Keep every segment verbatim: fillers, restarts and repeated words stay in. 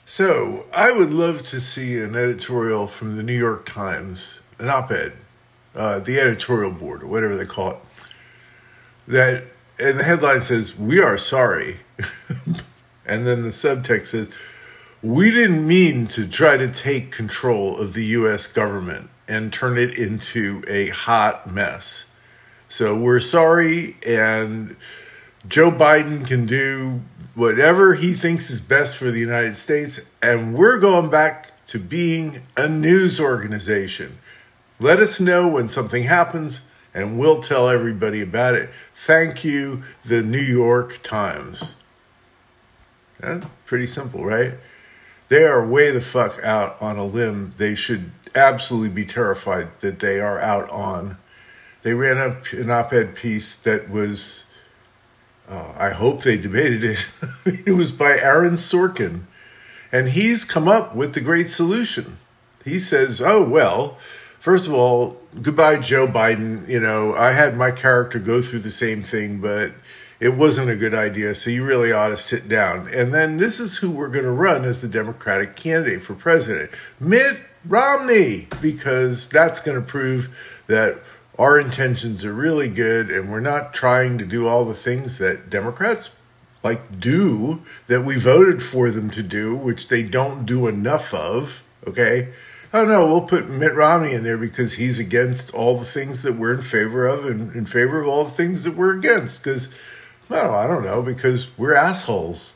So, I would love to see an editorial from the New York Times, an op-ed, uh, the editorial board, or whatever they call it, that, and the headline says, "We are sorry." And then the subtext says, "We didn't mean to try to take control of the U S government and turn it into a hot mess. So we're sorry, and Joe Biden can do whatever he thinks is best for the United States, and we're going back to being a news organization. Let us know when something happens, and we'll tell everybody about it. Thank you, the New York Times." That's pretty simple, right? They are way the fuck out on a limb they should absolutely be terrified that they are out on. They ran up an op-ed piece that was, uh, I hope they debated it. It was by Aaron Sorkin. And he's come up with the great solution. He says, oh, well, first of all, goodbye, Joe Biden. You know, I had my character go through the same thing, but it wasn't a good idea, so you really ought to sit down. And then this is who we're going to run as the Democratic candidate for president, Mitt Romney, because that's going to prove that our intentions are really good and we're not trying to do all the things that Democrats like do, that we voted for them to do, which they don't do enough of, okay? Oh no, we'll put Mitt Romney in there because he's against all the things that we're in favor of and in favor of all the things that we're against, because, well, I don't know, because we're assholes.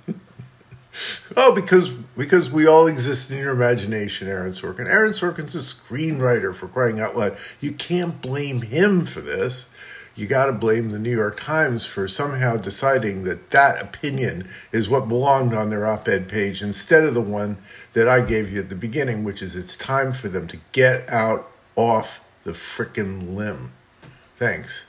Oh, because because we all exist in your imagination, Aaron Sorkin. Aaron Sorkin's a screenwriter, for crying out loud. You can't blame him for this. You got to blame the New York Times for somehow deciding that that opinion is what belonged on their op-ed page instead of the one that I gave you at the beginning, which is it's time for them to get out off the frickin' limb. Thanks.